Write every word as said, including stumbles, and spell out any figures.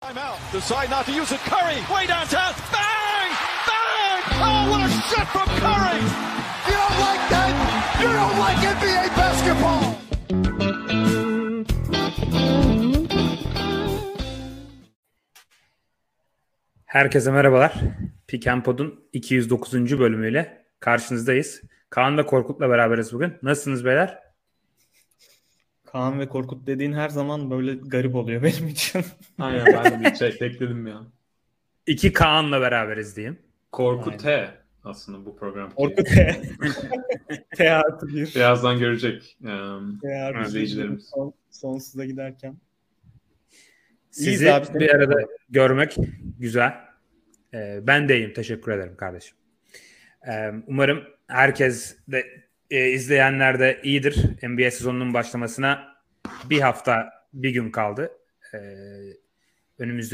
Timeout. Decide not to use it. Curry, way downtown. Bang! Bang! Oh, what a shot from Curry! You don't like that? You don't like N B A basketball! Herkese merhabalar. Pick and Pod'un iki yüz dokuzuncu bölümüyle karşınızdayız. Kaan ve Korkut'la beraberiz bugün. Nasılsınız beyler? Kaan ve Korkut dediğin her zaman böyle garip oluyor benim için. Aynen, ben de bir şey bekledim ya. İki Kaan'la beraberiz diyeyim. Korkut T aslında bu program. Korkut T. T artı bir. Birazdan görecek um, T artı bir izleyicilerimiz. son, sonsuza giderken. Sizi abi, bir arada görmek güzel. Ee, ben de iyiyim. Teşekkür ederim kardeşim. Ee, umarım herkes de e, izleyenler de iyidir. N B A sezonunun başlamasına bir hafta bir gün kaldı. Ee, önümüzde